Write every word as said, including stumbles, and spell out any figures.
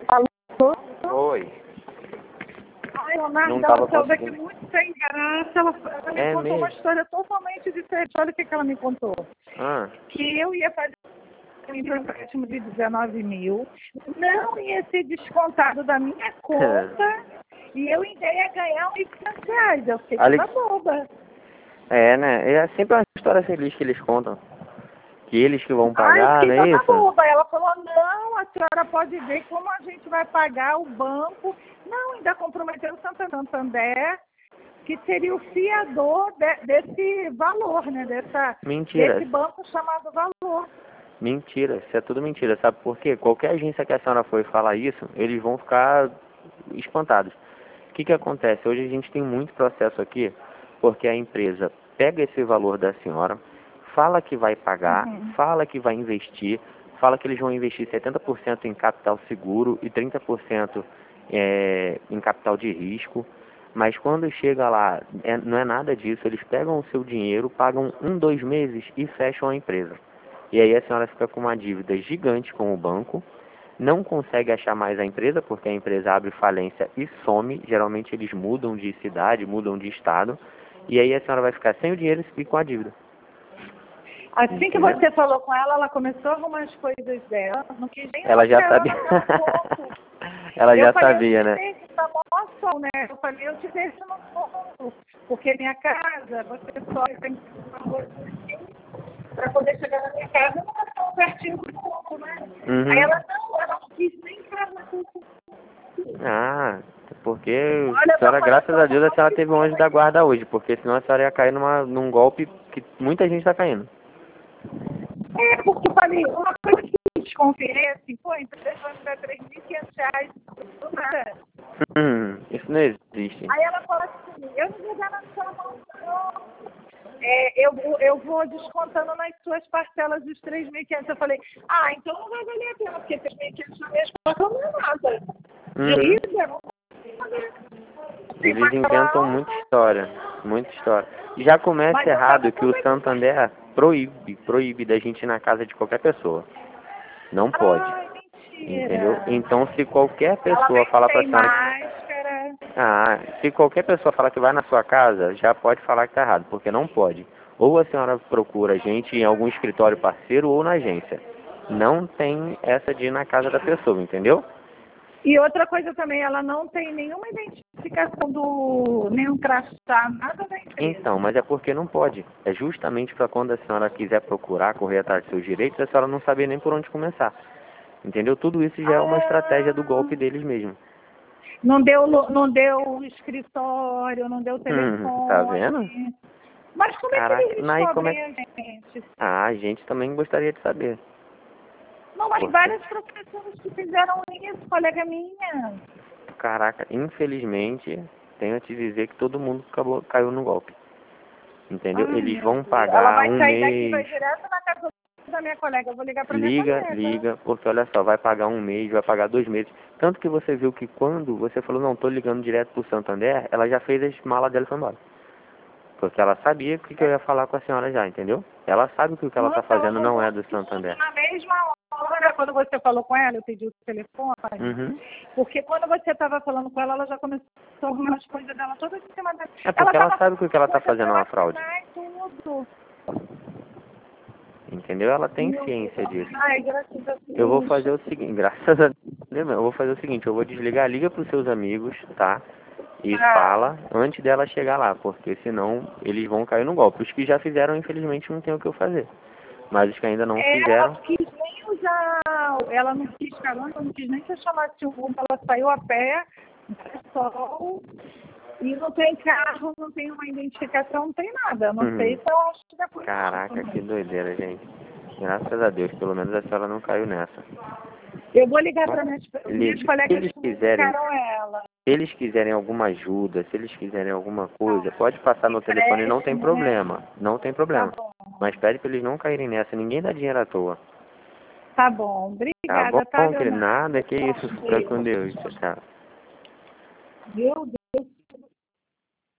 Alô? Oi. Ai, Leonardo, Não ela tava saiu daqui conseguindo. muito sem graça. Ela, ela me É contou uma mesmo? história totalmente diferente. Olha o que, que ela me contou. Ah, Que eu ia fazer um empréstimo de dezenove mil, não ia ser descontado da minha conta e eu ainda ia ganhar oitocentos reais. Eu fiquei Ali... toda boba. É, né? É sempre uma história feliz que eles contam. Que eles que vão Ai, eu pagar, fiquei não é toda isso? boba. Ela falou, não, a senhora pode ver como a gente vai pagar o banco. Não, ainda comprometeu o Santander, que seria o fiador de, desse valor, né? Dessa, Mentira. desse banco chamado valor. Mentira. Isso é tudo mentira. Sabe por quê? Qualquer agência que a senhora for falar isso, eles vão ficar espantados. O que que acontece? Hoje a gente tem muito processo aqui, porque a empresa pega esse valor da senhora, fala que vai pagar, Uhum. fala que vai investir, fala que eles vão investir setenta por cento em capital seguro e trinta por cento é, em capital de risco, mas quando chega lá, é, não é nada disso, eles pegam o seu dinheiro, pagam um, dois meses e fecham a empresa. E aí a senhora fica com uma dívida gigante com o banco, não consegue achar mais a empresa, porque a empresa abre falência e some. Geralmente eles mudam de cidade, mudam de estado. E aí a senhora vai ficar sem o dinheiro e com a dívida. Assim que Entendeu? você falou com ela, ela começou a arrumar as coisas dela. Não quis nem Ela já ela sabia. no meu ponto. Ela Eu já falei, eu sabia, te né? deixo na moça, né? Eu falei, eu te deixo no ponto. Porque minha casa, você só tem que para poder chegar na minha casa, não é tão pertinho do ponto, né? Aí Uhum. ela, não, ela não quis nem falar com Ah, porque Olha, a eu tô senhora, graças a falando Deus, a senhora teve um anjo da não. guarda hoje, porque senão a senhora ia cair numa, num golpe que muita gente está caindo. É, porque eu falei, uma coisa que eu desconfiei, assim, pô, a empresa vai me dar três mil e quinhentos reais do nada. Hum, isso não existe. Aí ela falou assim, eu não vou dar na sua mão, não. É, eu, vou- eu vou descontando nas suas parcelas dos três mil e quinhentos. Eu falei, ah, então não vai valer a pena, porque três mil e quinhentos na minha conta não é nada. Uhum. Dívida, não tem Eles inventam parcela muita alta. história, muita história. Já começa Mas eu tava errado que o toda aqui. Santander proíbe, proíbe da gente ir na casa de qualquer pessoa. Não pode, Ai, entendeu? mentira. Então, se qualquer Ela pessoa vem falar pra sem senhora que... máscara. Ah, se qualquer pessoa falar que vai na sua casa, já pode falar que tá errado, porque não pode. Ou a senhora procura a gente em algum escritório parceiro ou na agência. Não tem essa de ir na casa da pessoa, entendeu? E outra coisa também, ela não tem nenhuma identificação do, nenhum crachá, nada da Então, empresa. mas é porque não pode. É justamente para quando a senhora quiser procurar, correr atrás dos seus direitos, a senhora não saber nem por onde começar. Entendeu? Tudo isso já é uma estratégia do Ah, golpe deles mesmo. não deu, lu- não deu escritório, não deu Hum, tá telefone. vendo? Mas como é que Caraca, eles aí como é descobrem que... a gente? Ah, a gente também gostaria de saber. Não, mas Porque, várias professoras que fizeram isso, colega minha. caraca, infelizmente, tenho a te dizer que todo mundo acabou, caiu no golpe. Entendeu? Ai, Eles meu vão Deus. Ela pagar vai um sair daqui e vai mês. direto na casa da minha colega. Eu vou ligar para minha Liga, colega. liga, porque olha só, vai pagar um mês, vai pagar dois meses. Tanto que você viu que quando você falou, não, tô ligando direto pro Santander, ela já fez as malas dela e foi embora. Porque ela sabia o que, que eu ia falar com a senhora já, entendeu? Ela sabe que o que ela tá Nossa, ela fazendo não arrumou é do tudo Santander. na mesma hora. Quando você falou com ela, eu pedi o telefone. Uhum. Porque quando você estava falando com ela, ela já começou a arrumar as coisas dela todas em cima dela. É Ela porque ela estava sabe que o que falando ela tá coisa para fazendo é eu uma fraude. assinar e tudo. Entendeu? Ela tem Meu Deus. ciência disso. Ai, graças a Eu vou Deus. fazer o seguinte, graças a Deus, eu vou fazer o seguinte, eu vou desligar, liga pros seus amigos, tá? E Ah, fala antes dela chegar lá, porque senão eles vão cair no golpe. Os que já fizeram, infelizmente, não tem o que eu fazer. Mas os que ainda não é, ela fizeram, não quis nem usar, ela não quis carona, não quis nem que eu chamasse o Uber, ela saiu a pé, no sol, e não tem carro, não tem uma identificação, não tem nada. Eu não sei uhum. se eu acho que depois não Caraca, que também. doideira, gente. Graças a Deus, pelo menos a senhora não caiu nessa. Eu vou ligar Bom, para minhas, minhas ligue. Se colegas eles que quiserem, indicaram ela. se eles quiserem alguma ajuda, se eles quiserem alguma coisa, pode passar no telefone, não tem Empréstimo, né? problema. Não tem Tá problema. bom. Mas pede para eles não caírem nessa. Ninguém dá dinheiro à toa. Tá bom. Tá Obrigada, tá, bom, querido? Leonardo? Nada, que isso. Fica com Deus. Tchau, tchau. Meu Deus.